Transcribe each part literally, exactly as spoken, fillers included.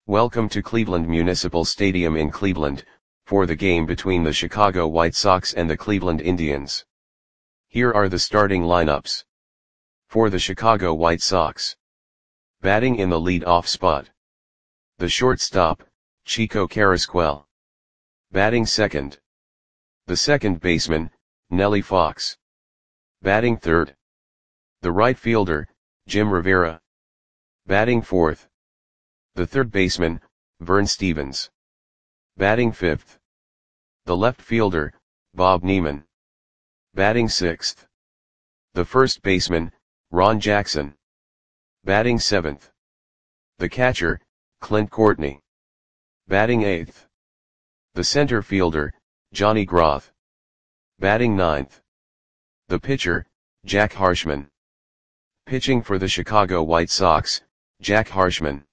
Welcome to Cleveland Municipal Stadium in Cleveland, for the game between the Chicago White Sox and the Cleveland Indians. Here are the starting lineups. For the Chicago White Sox. Batting in the lead-off spot. The shortstop, Chico Carrasquel. Batting second. The second baseman, Nellie Fox. Batting third. The right fielder, Jim Rivera. Batting fourth. The third baseman, Vern Stephens. Batting fifth. The left fielder, Bob Neiman. Batting sixth. The first baseman, Ron Jackson. Batting seventh. The catcher, Clint Courtney. Batting eighth. The center fielder, Johnny Groth. Batting ninth. The pitcher, Jack Harshman. Pitching for the Chicago White Sox, Jack Harshman.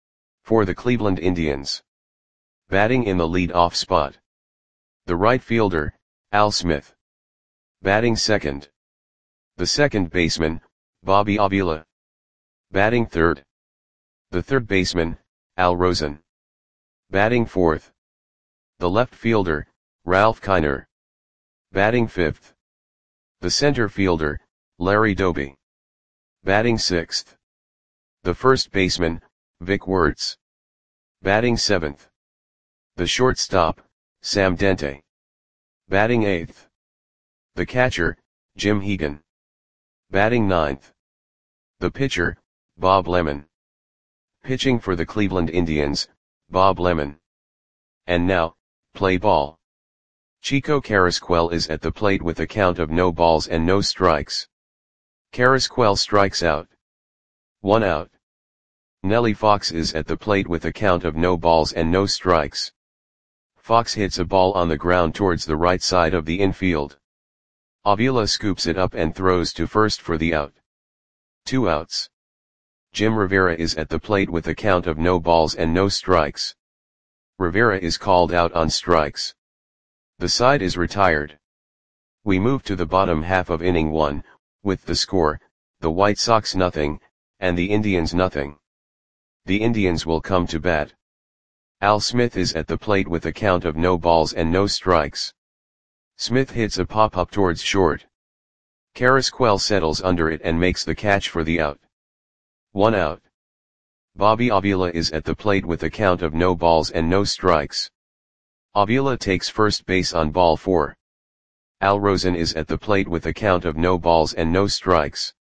For the Cleveland Indians. Batting in the lead-off spot. The right fielder, Al Smith. Batting second. The second baseman, Bobby Avila. Batting third. The third baseman, Al Rosen. Batting fourth. The left fielder, Ralph Kiner. Batting fifth. The center fielder, Larry Doby. Batting sixth. The first baseman, Vic Wertz. Batting seventh. The shortstop, Sam Dente. Batting eighth. The catcher, Jim Hegan. Batting ninth. The pitcher, Bob Lemon. Pitching for the Cleveland Indians, Bob Lemon. And now, play ball. Chico Carrasquel is at the plate with a count of no balls and no strikes. Carrasquel strikes out. One out. Nellie Fox is at the plate with a count of no balls and no strikes. Fox hits a ball on the ground towards the right side of the infield. Avila scoops it up and throws to first for the out. Two outs. Jim Rivera is at the plate with a count of no balls and no strikes. Rivera is called out on strikes. The side is retired. We move to the bottom half of inning one, with the score, the White Sox nothing, and the Indians nothing. The Indians will come to bat. Al Smith is at the plate with a count of no balls and no strikes. Smith hits a pop-up towards short. Carrasquel settles under it and makes the catch for the out. One out. Bobby Avila is at the plate with a count of no balls and no strikes. Avila takes first base on ball four. Al Rosen is at the plate with a count of no balls and no strikes.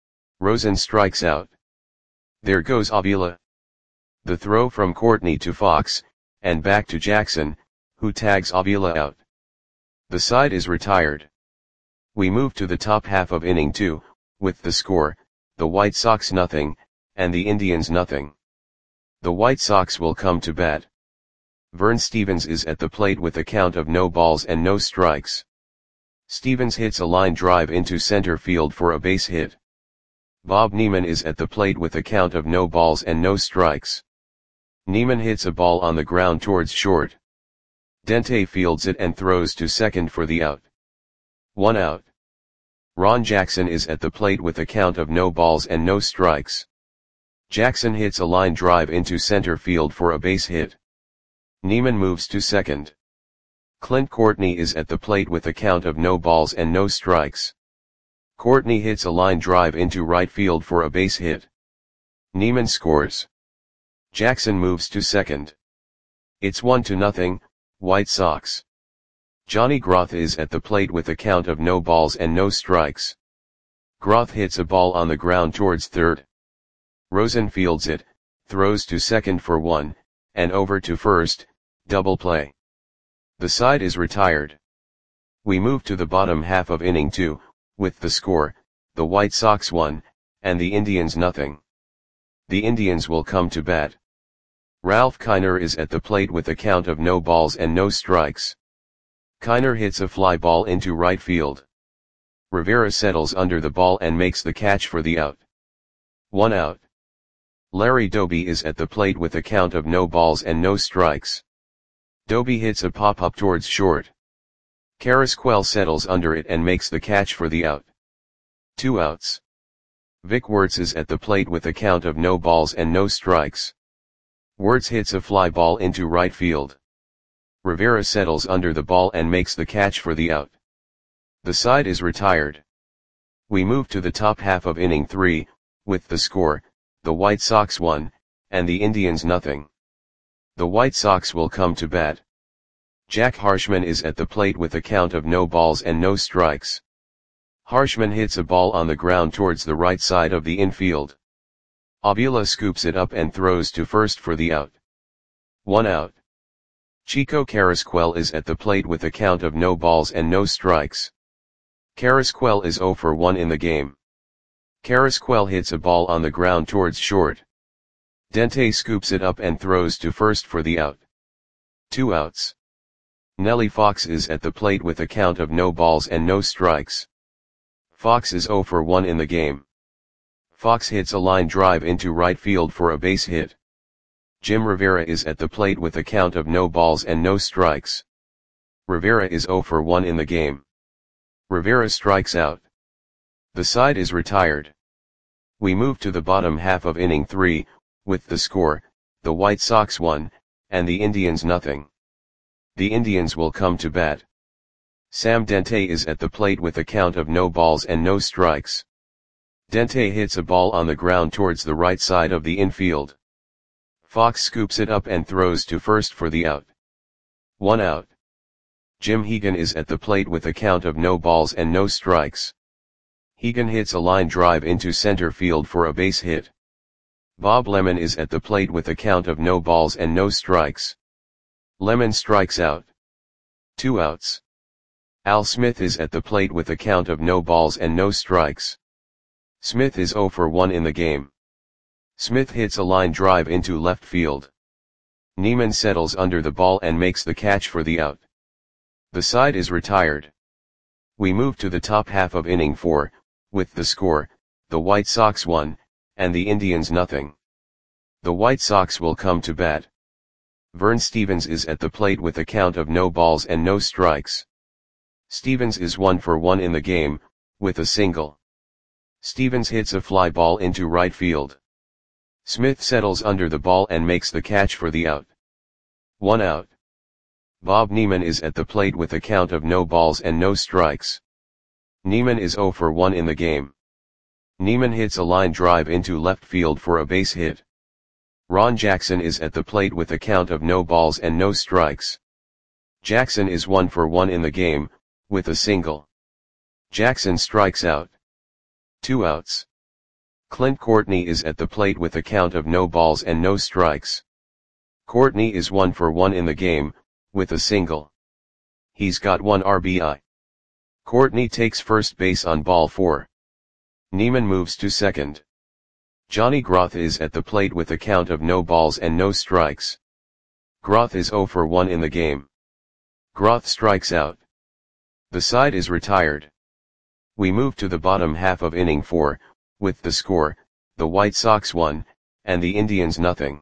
Rosen strikes out. There goes Avila. The throw from Courtney to Fox, and back to Jackson, who tags Avila out. The side is retired. We move to the top half of inning two, with the score, the White Sox nothing, and the Indians nothing. The White Sox will come to bat. Vern Stephens is at the plate with a count of no balls and no strikes. Stephens hits a line drive into center field for a base hit. Bob Neiman is at the plate with a count of no balls and no strikes. Neiman hits a ball on the ground towards short. Dente fields it and throws to second for the out. One out. Ron Jackson is at the plate with a count of no balls and no strikes. Jackson hits a line drive into center field for a base hit. Neiman moves to second. Clint Courtney is at the plate with a count of no balls and no strikes. Courtney hits a line drive into right field for a base hit. Neiman scores. Jackson moves to second. It's one to nothing, White Sox. Johnny Groth is at the plate with a count of no balls and no strikes. Groth hits a ball on the ground towards third. Rosen fields it, throws to second for one, and over to first, double play. The side is retired. We move to the bottom half of inning two, with the score, the White Sox one, and the Indians nothing. The Indians will come to bat. Ralph Kiner is at the plate with a count of no balls and no strikes. Kiner hits a fly ball into right field. Rivera settles under the ball and makes the catch for the out. One out. Larry Doby is at the plate with a count of no balls and no strikes. Doby hits a pop-up towards short. Carrasquel settles under it and makes the catch for the out. Two outs. Vic Wertz is at the plate with a count of no balls and no strikes. Wertz hits a fly ball into right field. Rivera settles under the ball and makes the catch for the out. The side is retired. We move to the top half of inning three, with the score, the White Sox one, and the Indians nothing. The White Sox will come to bat. Jack Harshman is at the plate with a count of no balls and no strikes. Harshman hits a ball on the ground towards the right side of the infield. Avila scoops it up and throws to first for the out. One out. Chico Carrasquel is at the plate with a count of no balls and no strikes. Carrasquel is oh for one in the game. Carrasquel hits a ball on the ground towards short. Dente scoops it up and throws to first for the out. Two outs. Nellie Fox is at the plate with a count of no balls and no strikes. Fox is oh for one in the game. Fox hits a line drive into right field for a base hit. Jim Rivera is at the plate with a count of no balls and no strikes. Rivera is oh for one in the game. Rivera strikes out. The side is retired. We move to the bottom half of inning three, with the score, the White Sox one, and the Indians nothing. The Indians will come to bat. Sam Dente is at the plate with a count of no balls and no strikes. Dente hits a ball on the ground towards the right side of the infield. Fox scoops it up and throws to first for the out. One out. Jim Hegan is at the plate with a count of no balls and no strikes. Hegan hits a line drive into center field for a base hit. Bob Lemon is at the plate with a count of no balls and no strikes. Lemon strikes out. Two outs. Al Smith is at the plate with a count of no balls and no strikes. Smith is oh for one in the game. Smith hits a line drive into left field. Neiman settles under the ball and makes the catch for the out. The side is retired. We move to the top half of inning four, with the score, the White Sox one, and the Indians nothing. The White Sox will come to bat. Vern Stevens is at the plate with a count of no balls and no strikes. Stevens is one for one in the game, with a single. Stevens hits a fly ball into right field. Smith settles under the ball and makes the catch for the out. One out. Bob Neiman is at the plate with a count of no balls and no strikes. Neiman is oh for one in the game. Neiman hits a line drive into left field for a base hit. Ron Jackson is at the plate with a count of no balls and no strikes. Jackson is one for one in the game, with a single. Jackson strikes out. Two outs. Clint Courtney is at the plate with a count of no balls and no strikes. Courtney is one for one in the game, with a single. He's got one R B I. Courtney takes first base on ball four. Neiman moves to second. Johnny Groth is at the plate with a count of no balls and no strikes. Groth is oh for one in the game. Groth strikes out. The side is retired. We move to the bottom half of inning four, with the score, the White Sox one, and the Indians nothing.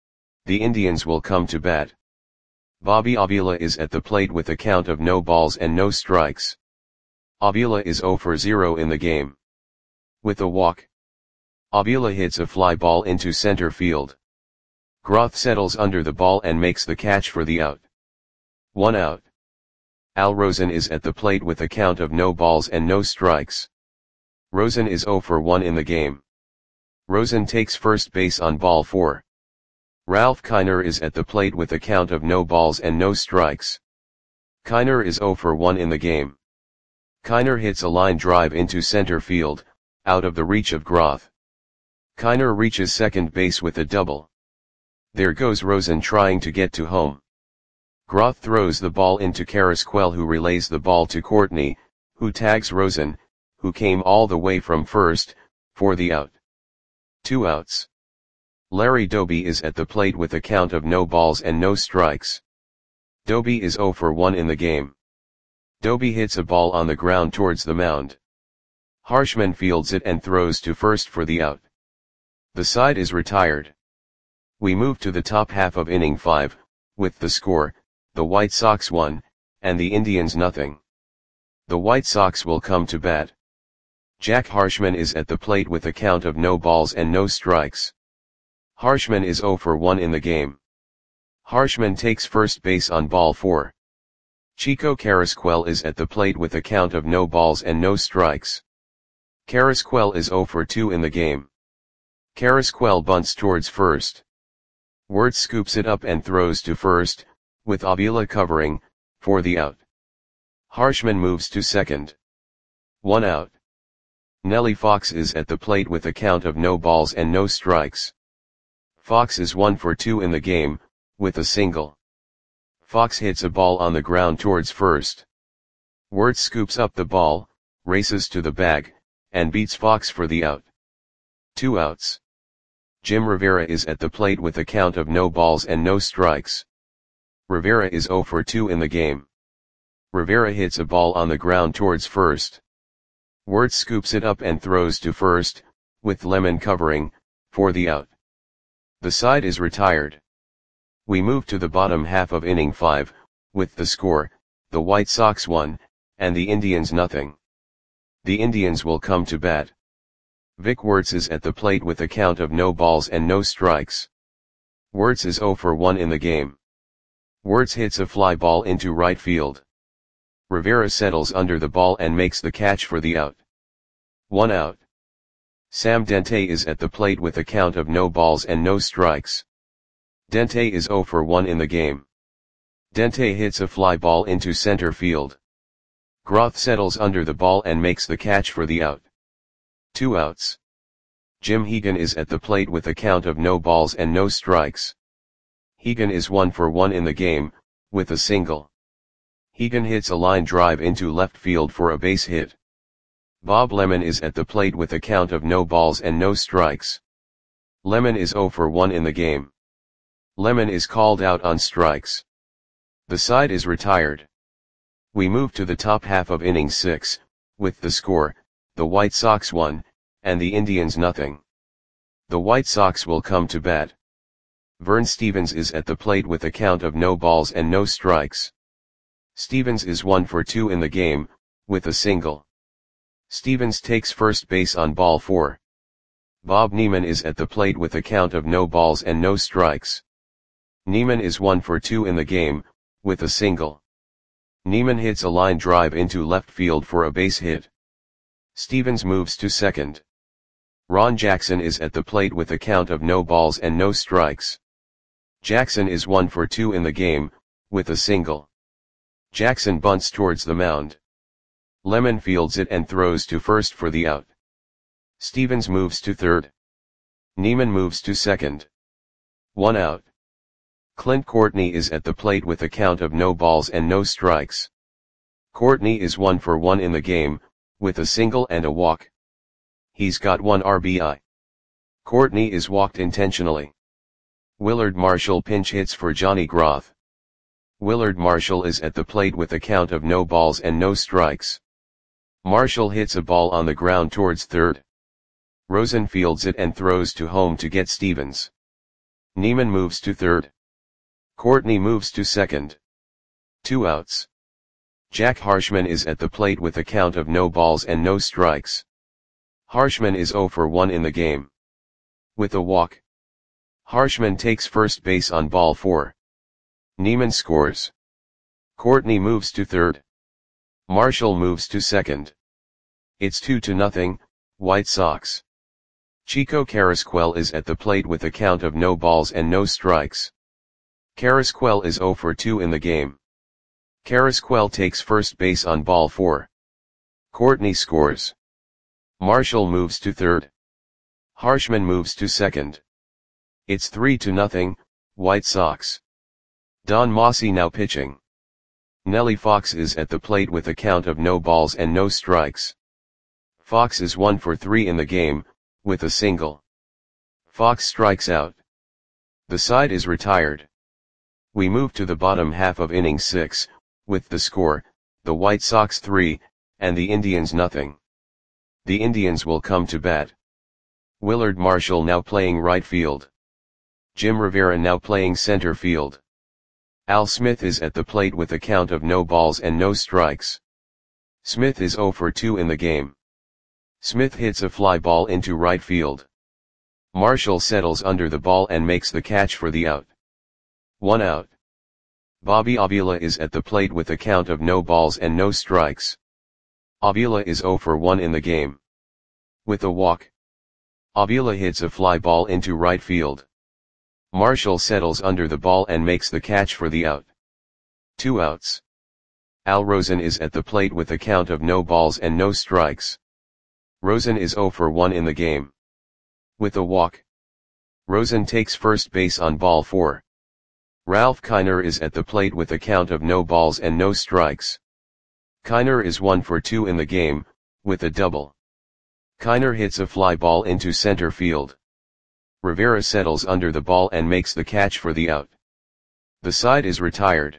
The Indians will come to bat. Bobby Avila is at the plate with a count of no balls and no strikes. Avila is oh for zero in the game. With a walk. Avila hits a fly ball into center field. Groth settles under the ball and makes the catch for the out. One out. Al Rosen is at the plate with a count of no balls and no strikes. Rosen is oh for one in the game. Rosen takes first base on ball four. Ralph Kiner is at the plate with a count of no balls and no strikes. Kiner is oh for one in the game. Kiner hits a line drive into center field, out of the reach of Groth. Kiner reaches second base with a double. There goes Rosen trying to get to home. Groth throws the ball into Carrasquel, who relays the ball to Courtney, who tags Rosen, who came all the way from first, for the out. Two outs. Larry Doby is at the plate with a count of no balls and no strikes. Doby is oh for one in the game. Doby hits a ball on the ground towards the mound. Harshman fields it and throws to first for the out. The side is retired. We move to the top half of inning five, with the score, the White Sox one, and the Indians nothing. The White Sox will come to bat. Jack Harshman is at the plate with a count of no balls and no strikes. Harshman is zero for one in the game. Harshman takes first base on ball four. Chico Carrasquel is at the plate with a count of no balls and no strikes. Carrasquel is zero for two in the game. Carrasquel bunts towards first. Wirtz scoops it up and throws to first, with Avila covering, for the out. Harshman moves to second. One out. Nelly Fox is at the plate with a count of no balls and no strikes. Fox is one for two in the game, with a single. Fox hits a ball on the ground towards first. Wirtz scoops up the ball, races to the bag, and beats Fox for the out. Two outs. Jim Rivera is at the plate with a count of no balls and no strikes. Rivera is zero for two in the game. Rivera hits a ball on the ground towards first. Wirtz scoops it up and throws to first, with Lemon covering, for the out. The side is retired. We move to the bottom half of inning five, with the score, the White Sox one, and the Indians nothing. The Indians will come to bat. Vic Wirtz is at the plate with a count of no balls and no strikes. Wirtz is zero for one in the game. Wirtz hits a fly ball into right field. Rivera settles under the ball and makes the catch for the out. One out. Sam Dente is at the plate with a count of no balls and no strikes. Dente is zero for one in the game. Dente hits a fly ball into center field. Groth settles under the ball and makes the catch for the out. Two outs. Jim Hegan is at the plate with a count of no balls and no strikes. Hegan is one for one in the game, with a single. Hegan hits a line drive into left field for a base hit. Bob Lemon is at the plate with a count of no balls and no strikes. Lemon is zero for one in the game. Lemon is called out on strikes. The side is retired. We move to the top half of inning six, with the score, the White Sox one, and the Indians nothing. The White Sox will come to bat. Vern Stevens is at the plate with a count of no balls and no strikes. Stevens is one for two in the game, with a single. Stevens takes first base on ball four. Bob Neiman is at the plate with a count of no balls and no strikes. Neiman is one for two in the game, with a single. Neiman hits a line drive into left field for a base hit. Stevens moves to second. Ron Jackson is at the plate with a count of no balls and no strikes. Jackson is one for two in the game, with a single. Jackson bunts towards the mound. Lemon fields it and throws to first for the out. Stevens moves to third. Neiman moves to second. One out. Clint Courtney is at the plate with a count of no balls and no strikes. Courtney is one for one in the game, with a single and a walk. He's got one R B I. Courtney is walked intentionally. Willard Marshall pinch hits for Johnny Groth. Willard Marshall is at the plate with a count of no balls and no strikes. Marshall hits a ball on the ground towards third. Rosen fields it and throws to home to get Stevens. Neiman moves to third. Courtney moves to second. Two outs. Jack Harshman is at the plate with a count of no balls and no strikes. Harshman is zero for one in the game. With a walk. Harshman takes first base on ball four. Neiman scores. Courtney moves to third. Marshall moves to second. It's two to nothing, White Sox. Chico Carrasquel is at the plate with a count of no balls and no strikes. Carrasquel is zero for two in the game. Carrasquel takes first base on ball four. Courtney scores. Marshall moves to third. Harshman moves to second. It's three to nothing, White Sox. Don Mossi now pitching. Nelly Fox is at the plate with a count of no balls and no strikes. Fox is one for three in the game, with a single. Fox strikes out. The side is retired. We move to the bottom half of inning six, with the score, the White Sox three, and the Indians nothing. The Indians will come to bat. Willard Marshall now playing right field. Jim Rivera now playing center field. Al Smith is at the plate with a count of no balls and no strikes. Smith is zero for two in the game. Smith hits a fly ball into right field. Marshall settles under the ball and makes the catch for the out. One out. Bobby Avila is at the plate with a count of no balls and no strikes. Avila is zero for one in the game. With a walk, Avila hits a fly ball into right field. Marshall settles under the ball and makes the catch for the out. Two outs. Al Rosen is at the plate with a count of no balls and no strikes. Rosen is zero for one in the game. With a walk, Rosen takes first base on ball four. Ralph Kiner is at the plate with a count of no balls and no strikes. Kiner is one for two in the game, with a double. Kiner hits a fly ball into center field. Rivera settles under the ball and makes the catch for the out. The side is retired.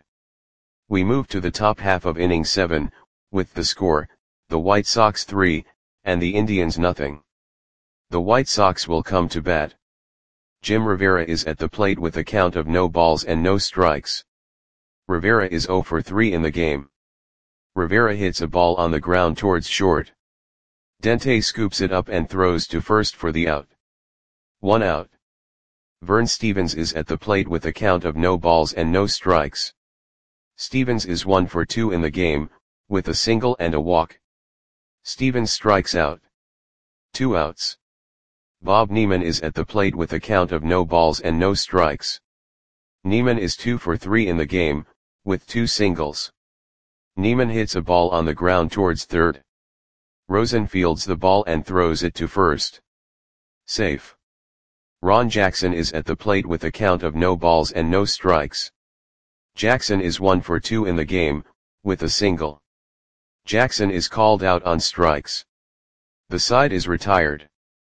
We move to the top half of inning seven, with the score, the White Sox three, and the Indians nothing. The White Sox will come to bat. Jim Rivera is at the plate with a count of no balls and no strikes. Rivera is zero for three in the game. Rivera hits a ball on the ground towards short. Dente scoops it up and throws to first for the out. One out. Vern Stevens is at the plate with a count of no balls and no strikes. Stevens is one for two in the game, with a single and a walk. Stevens strikes out. Two outs. Bob Neiman is at the plate with a count of no balls and no strikes. Neiman is two for three in the game, with two singles. Neiman hits a ball on the ground towards third. Rosen fields the ball and throws it to first. Safe. Ron Jackson is at the plate with a count of no balls and no strikes. Jackson is one for two in the game, with a single. Jackson is called out on strikes. The side is retired.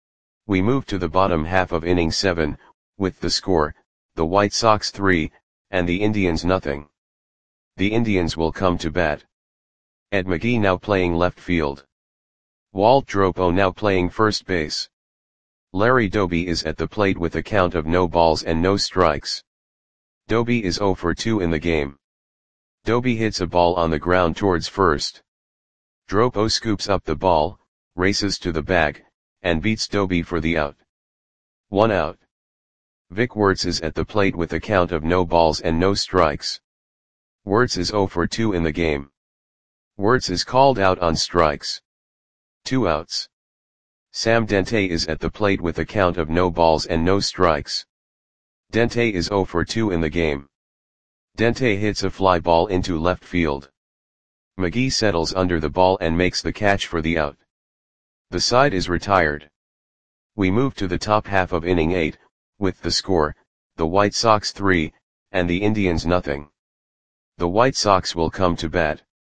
We move to the bottom half of inning seven, with the score, the White Sox three, and the Indians nothing. The Indians will come to bat. Ed McGee now playing left field. Walt Dropo now playing first base. Larry Doby is at the plate with a count of no balls and no strikes. Doby is zero for two in the game. Doby hits a ball on the ground towards first. Dropo scoops up the ball, races to the bag, and beats Doby for the out. One out. Vic Wertz is at the plate with a count of no balls and no strikes. Wertz is zero for two in the game. Wertz is called out on strikes. Two outs. Sam Dente is at the plate with a count of no balls and no strikes. Dente is zero for two in the game. Dente hits a fly ball into left field. McGee settles under the ball and makes the catch for the out. The side is retired. We move to the top half of inning eight, with the score, the White Sox three, and the Indians nothing. The White Sox will come to bat.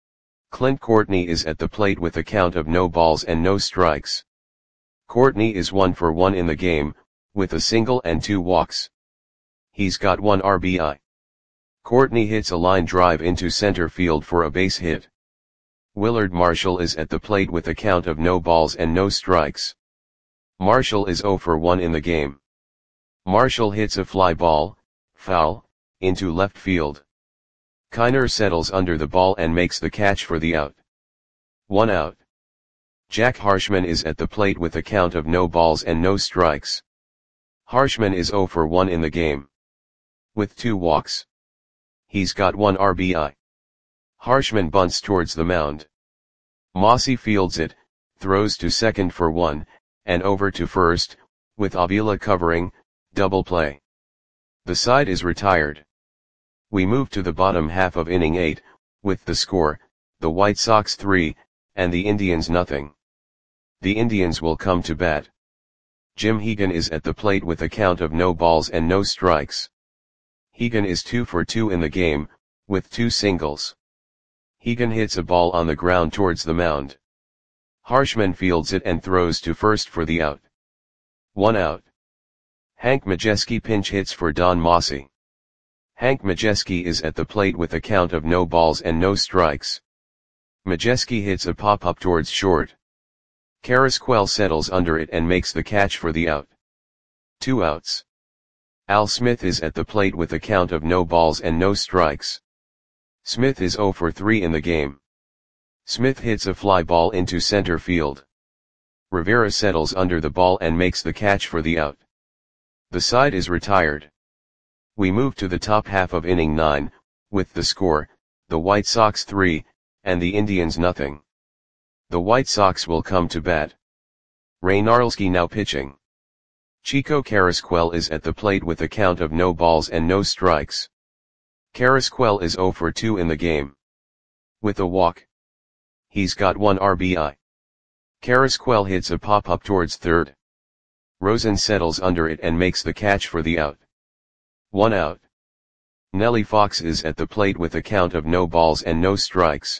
Clint Courtney is at the plate with a count of no balls and no strikes. Courtney is one for one in the game, with a single and two walks. He's got one R B I. Courtney hits a line drive into center field for a base hit. Willard Marshall is at the plate with a count of no balls and no strikes. Marshall is zero for one in the game. Marshall hits a fly ball, foul, into left field. Kiner settles under the ball and makes the catch for the out. One out. Jack Harshman is at the plate with a count of no balls and no strikes. Harshman is zero for one in the game. With two walks. He's got one R B I. Harshman bunts towards the mound. Mossy fields it, throws to second for one, and over to first, with Avila covering, double play. The side is retired. We move to the bottom half of inning eight, with the score, the White Sox three, and the Indians nothing. The Indians will come to bat. Jim Hegan is at the plate with a count of no balls and no strikes. Hegan is two for two in the game, with two singles. Hegan hits a ball on the ground towards the mound. Harshman fields it and throws to first for the out. One out. Hank Majeski pinch hits for Don Mossy. Hank Majeski is at the plate with a count of no balls and no strikes. Majeski hits a pop-up towards short. Carrasquel settles under it and makes the catch for the out. Two outs. Al Smith is at the plate with a count of no balls and no strikes. Smith is zero for three in the game. Smith hits a fly ball into center field. Rivera settles under the ball and makes the catch for the out. The side is retired. We move to the top half of inning nine, with the score, the White Sox three, and the Indians nothing. The White Sox will come to bat. Ray Narleski now pitching. Chico Carrasquel is at the plate with a count of no balls and no strikes. Carrasquel is oh for two in the game. With a walk. He's got one R B I. Carrasquel hits a pop-up towards third. Rosen settles under it and makes the catch for the out. One out. Nellie Fox is at the plate with a count of no balls and no strikes.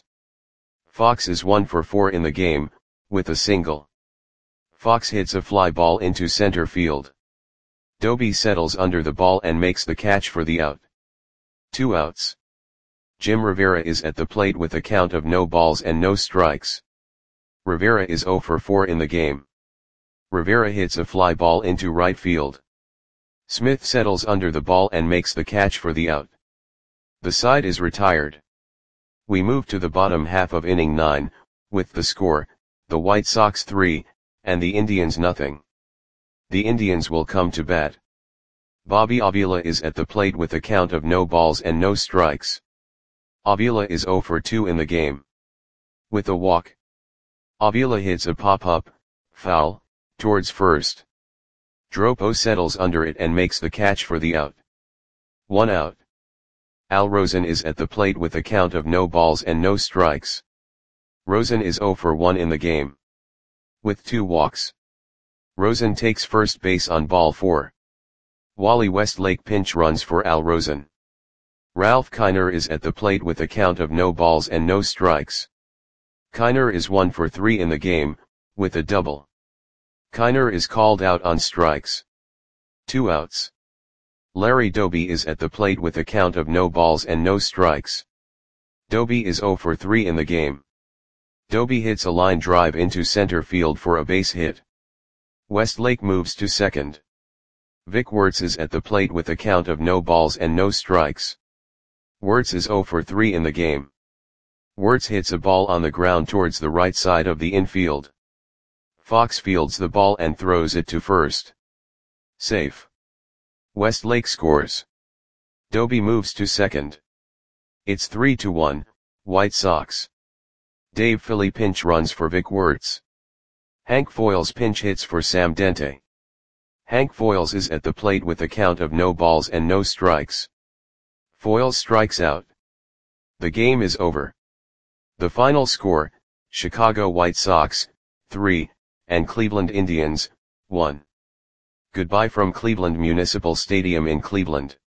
Fox is one for four in the game, with a single. Fox hits a fly ball into center field. Doby settles under the ball and makes the catch for the out. Two outs. Jim Rivera is at the plate with a count of no balls and no strikes. Rivera is oh for four in the game. Rivera hits a fly ball into right field. Smith settles under the ball and makes the catch for the out. The side is retired. We move to the bottom half of inning nine, with the score, the White Sox three, and the Indians nothing. The Indians will come to bat. Bobby Avila is at the plate with a count of no balls and no strikes. Avila is oh for two in the game. With a walk. Avila hits a pop-up, foul, towards first. Dropo settles under it and makes the catch for the out. One out. Al Rosen is at the plate with a count of no balls and no strikes. Rosen is oh for one in the game. With two walks. Rosen takes first base on ball four. Wally Westlake pinch runs for Al Rosen. Ralph Kiner is at the plate with a count of no balls and no strikes. Kiner is one for three in the game, with a double. Kiner is called out on strikes. Two outs. Larry Doby is at the plate with a count of no balls and no strikes. Doby is oh for three in the game. Doby hits a line drive into center field for a base hit. Westlake moves to second. Vic Wertz is at the plate with a count of no balls and no strikes. Wertz is oh for three in the game. Wertz hits a ball on the ground towards the right side of the infield. Fox fields the ball and throws it to first. Safe. Westlake scores. Doby moves to second. It's three to one, White Sox. Dave Philly pinch runs for Vic Wertz. Hank Foils pinch hits for Sam Dente. Hank Foils is at the plate with a count of no balls and no strikes. Foils strikes out. The game is over. The final score, Chicago White Sox, three, and Cleveland Indians, one. Goodbye from Cleveland Municipal Stadium in Cleveland.